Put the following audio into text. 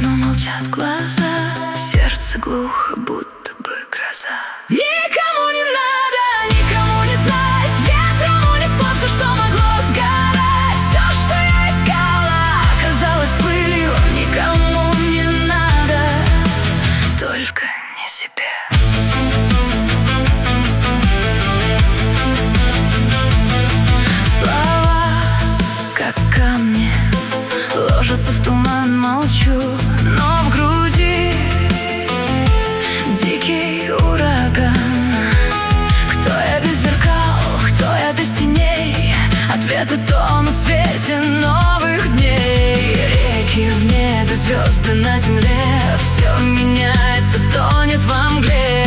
но молчат глаза, сердце глухо, будто бы гроза. Никому не надо, никому не знать, ветром унесло все, что могло сгорать. Все, что я искала, оказалось пылью. Никому не надо, только не себе. Ложатся в туман, молчу, но в груди дикий ураган. Кто я без зеркал, кто я без теней? Ответы тонут в свете новых дней. Реки в небе, звезды на земле, все меняется, тонет во мгле.